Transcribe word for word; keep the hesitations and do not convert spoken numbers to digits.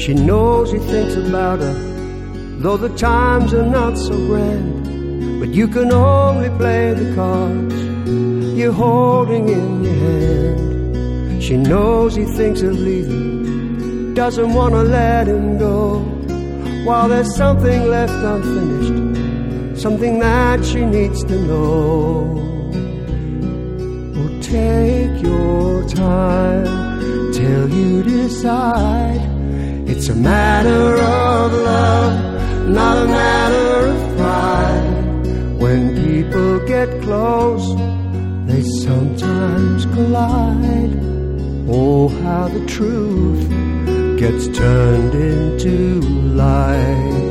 She knows he thinks about her, though the times are not so grand. But you can only play the cards you're holding in your hand. She knows he thinks of leaving, doesn't want to let him go, while there's something left unfinished, something that she needs to know. Oh, take your time till you decide. It's a matter of love, not a matter of pride. When people get close, they sometimes collide. Oh, how the truth gets turned into lies.